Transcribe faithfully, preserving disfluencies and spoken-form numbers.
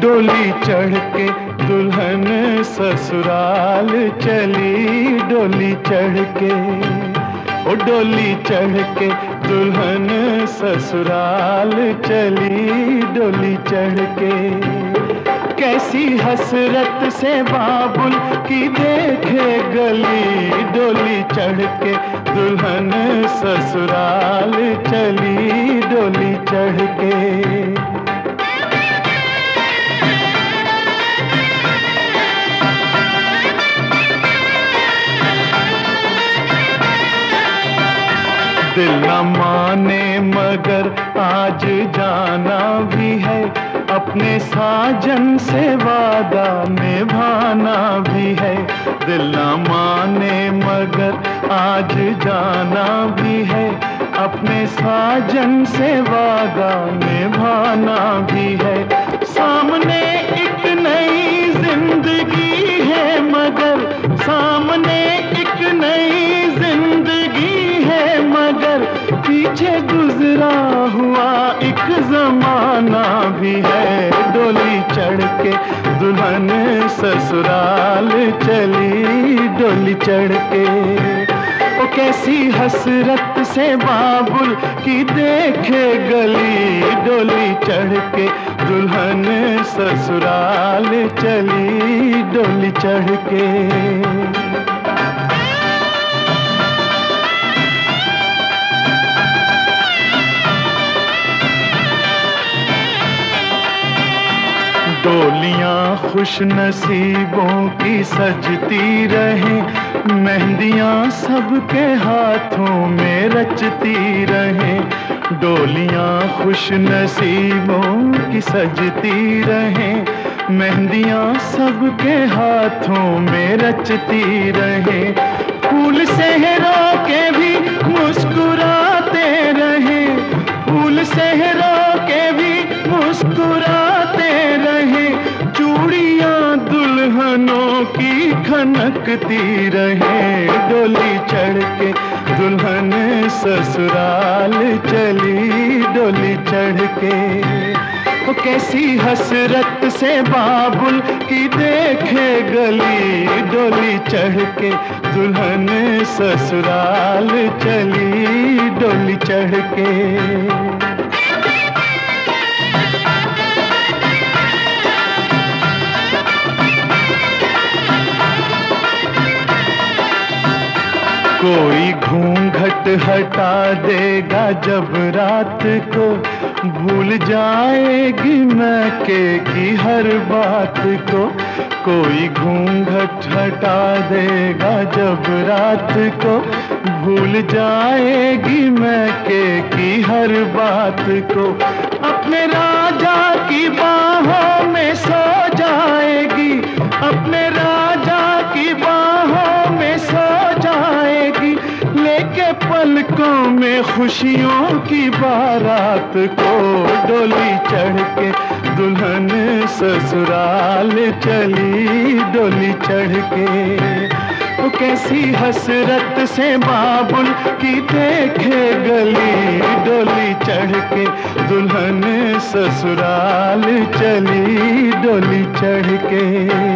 डोली चढ़ के दुल्हन ससुराल चली, डोली चढ़ के, ओ डोली चढ़ के दुल्हन ससुराल चली, डोली चढ़ के। कैसी हसरत से बाबुल की देखे गली, डोली चढ़ के दुल्हन ससुराल चली, डोली चढ़ के। दिल न माने मगर आज जाना भी है, अपने साजन से वादा निभाना भी है। दिल न माने मगर आज जाना भी है, अपने साजन से वादा निभाना भी है। सामने एक नई जिंदगी है मगर, सामने एक नई जिंदगी है मगर, पीछे गुजरा हुआ एक जमाना भी है। डोली चढ़ के दुल्हन ससुराल चली, डोली चढ़ के। ओ कैसी हसरत से बाबुल की देखे गली, डोली चढ़ के दुल्हन ससुराल चली, डोली चढ़ के। डोलियां खुश नसीबों की सजती रहे, मेहंदियां सबके हाथों में रचती रहे। डोलियां खुश नसीबों की सजती रहे, मेहंदियां सबके हाथों में रचती रहे। फूल सहरा के भी मुस्कुराते रहे, फूल सहरा के भी मुस्कुराते रहे। चूड़ियां दुल्हनों की खनकती रहे, डोली चढ़ के दुल्हन ससुराल चली, डोली चढ़ के। ओ कैसी हसरत से बाबुल की देखे गली, डोली चढ़ के दुल्हन ससुराल चली, डोली चढ़ के। कोई घूंघट हटा देगा जब रात को, भूल जाएगी मैके की हर बात को। कोई घूंघट हटा देगा जब रात को, भूल जाएगी मैके की हर बात को। अपने राजा की बाहों में सो जाएगी, अपने राजा की बाहों में सो जाएगी, लेके पलकों में खुशियों की बारात को। डोली चढ़ के दुल्हन ससुराल चली, डोली चढ़ के। ओ कैसी हसरत से बाबुल की देखे गली, डोली चढ़ के दुल्हन ससुराल चली, डोली चढ़ के।